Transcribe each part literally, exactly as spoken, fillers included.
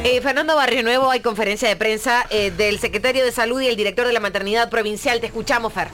Eh, Fernando Barrionuevo, hay conferencia de prensa eh, del secretario de Salud y el director de la Maternidad Provincial. Te escuchamos, Fer.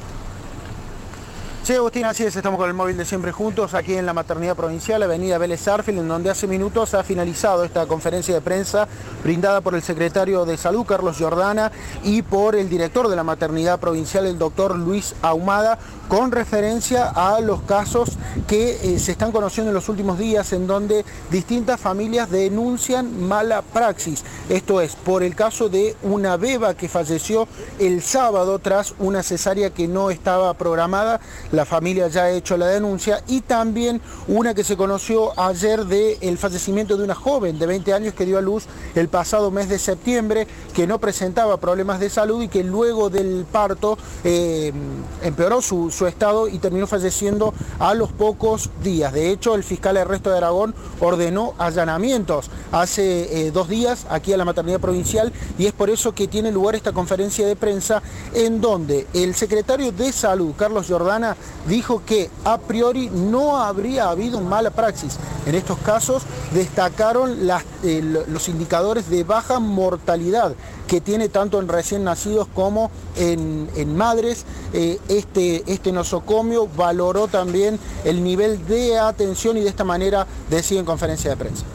Sí, Agustín, así es, estamos con el móvil de Siempre Juntos, aquí en la Maternidad Provincial, avenida Vélez Sarsfield, en donde hace minutos ha finalizado esta conferencia de prensa brindada por el secretario de Salud, Carlos Jordana, y por el director de la Maternidad Provincial, el doctor Luis Ahumada, con referencia a los casos que eh, se están conociendo en los últimos días, en donde distintas familias denuncian mala praxis. Esto es, por el caso de una beba que falleció el sábado tras una cesárea que no estaba programada. La familia ya ha hecho la denuncia, y también una que se conoció ayer del fallecimiento de una joven de veinte años que dio a luz el pasado mes de septiembre, que no presentaba problemas de salud y que luego del parto eh, empeoró su, su estado y terminó falleciendo a los pocos días. De hecho, el fiscal Ernesto de Aragón ordenó allanamientos hace eh, dos días aquí a la Maternidad Provincial, y es por eso que tiene lugar esta conferencia de prensa en donde el secretario de Salud, Carlos Jordana, dijo que a priori no habría habido mala praxis. En estos casos destacaron las, eh, los indicadores de baja mortalidad que tiene tanto en recién nacidos como en, en madres. Eh, este, este nosocomio valoró también el nivel de atención y de esta manera decía en conferencia de prensa.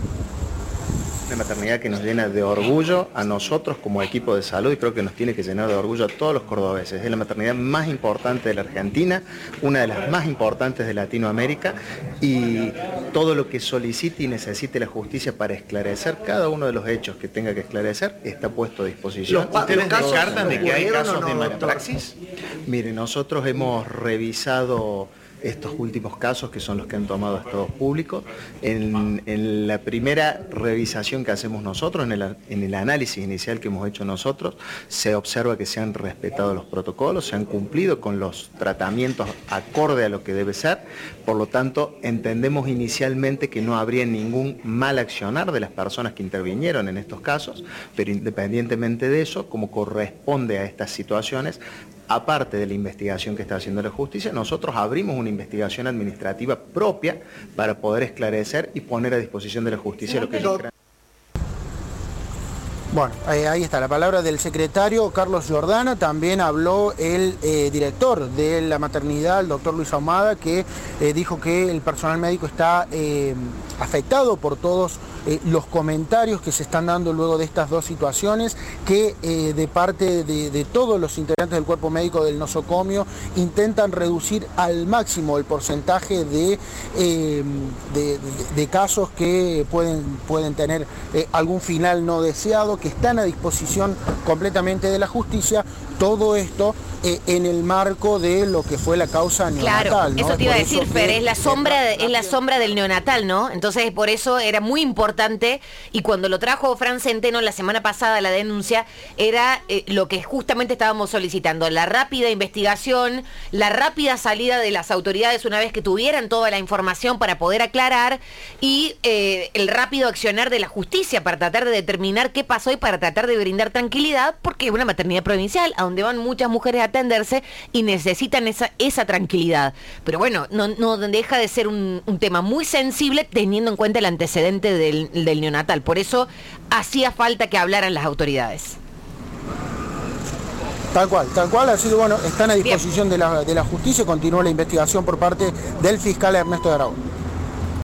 Una maternidad que nos llena de orgullo a nosotros como equipo de salud, y creo que nos tiene que llenar de orgullo a todos los cordobeses. Es la maternidad más importante de la Argentina, una de las más importantes de Latinoamérica, y todo lo que solicite y necesite la justicia para esclarecer cada uno de los hechos que tenga que esclarecer está puesto a disposición. ¿Ustedes descartan de que hay casos de mala praxis? Mire, nosotros hemos revisado estos últimos casos, que son los que han tomado estados públicos. En, en la primera revisación que hacemos nosotros, en el, en el análisis inicial que hemos hecho nosotros, se observa que se han respetado los protocolos, se han cumplido con los tratamientos acorde a lo que debe ser. Por lo tanto, entendemos inicialmente que no habría ningún mal accionar de las personas que intervinieron en estos casos, pero independientemente de eso, como corresponde a estas situaciones, aparte de la investigación que está haciendo la justicia, nosotros abrimos una investigación administrativa propia para poder esclarecer y poner a disposición de la justicia lo que ellos crean. Bueno, eh, ahí está la palabra del secretario Carlos Jordana. También habló el eh, director de la maternidad, el doctor Luis Ahumada, que eh, dijo que el personal médico está eh, afectado por todos eh, los comentarios que se están dando luego de estas dos situaciones, que eh, de parte de, de todos los integrantes del cuerpo médico del nosocomio intentan reducir al máximo el porcentaje de, eh, de, de, de casos que pueden, pueden tener eh, algún final no deseado, que están a disposición completamente de la justicia. Todo esto eh, en el marco de lo que fue la causa neonatal. Claro, ¿no? eso te iba a Por decir, eso Fer, que, es la sombra, de, es la sombra del neonatal, ¿no? Entonces, por eso era muy importante, y cuando lo trajo Fran Centeno la semana pasada, la denuncia, era eh, lo que justamente estábamos solicitando, la rápida investigación, la rápida salida de las autoridades una vez que tuvieran toda la información para poder aclarar, y eh, el rápido accionar de la justicia para tratar de determinar qué pasó y para tratar de brindar tranquilidad, porque es una maternidad provincial, a donde van muchas mujeres a atenderse y necesitan esa, esa tranquilidad. Pero bueno, no, no deja de ser un, un tema muy sensible teniendo en cuenta el antecedente del, del neonatal. Por eso hacía falta que hablaran las autoridades. Tal cual, tal cual, así que bueno, están a disposición de la, de la justicia. Continúa la investigación por parte del fiscal Ernesto de Aragón.